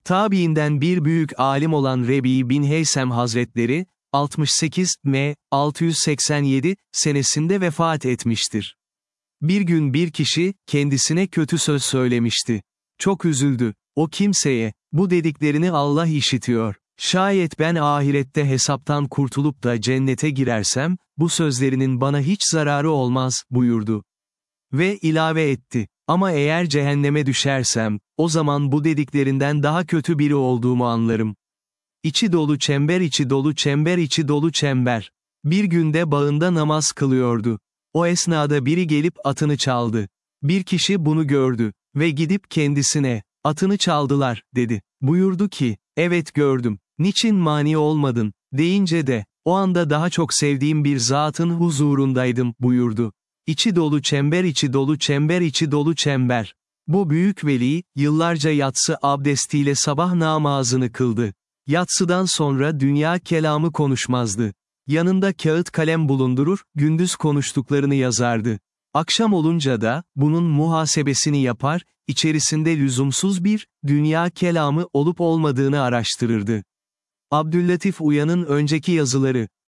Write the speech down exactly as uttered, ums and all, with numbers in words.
Tabiinden bir büyük alim olan Rebi bin Heysem Hazretleri, altmış sekiz M altı yüz seksen yedi senesinde vefat etmiştir. Bir gün bir kişi, kendisine kötü söz söylemişti. Çok üzüldü. O kimseye, bu dediklerini Allah işitiyor. Şayet ben ahirette hesaptan kurtulup da cennete girersem, bu sözlerinin bana hiç zararı olmaz, buyurdu. Ve ilave etti. Ama eğer cehenneme düşersem, o zaman bu dediklerinden daha kötü biri olduğumu anlarım. İçi dolu çember içi dolu çember içi dolu çember. Bir günde bağında namaz kılıyordu. O esnada biri gelip atını çaldı. Bir kişi bunu gördü ve gidip kendisine, atını çaldılar, dedi. Buyurdu ki, evet gördüm, niçin mani olmadın, deyince de, o anda daha çok sevdiğim bir zatın huzurundaydım, buyurdu. İçi dolu çember içi dolu çember içi dolu çember. Bu büyük veli, yıllarca yatsı abdestiyle sabah namazını kıldı. Yatsıdan sonra dünya kelamı konuşmazdı. Yanında kağıt kalem bulundurur, gündüz konuştuklarını yazardı. Akşam olunca da, bunun muhasebesini yapar, içerisinde lüzumsuz bir, dünya kelamı olup olmadığını araştırırdı. Abdüllatif Uyan'ın önceki yazıları,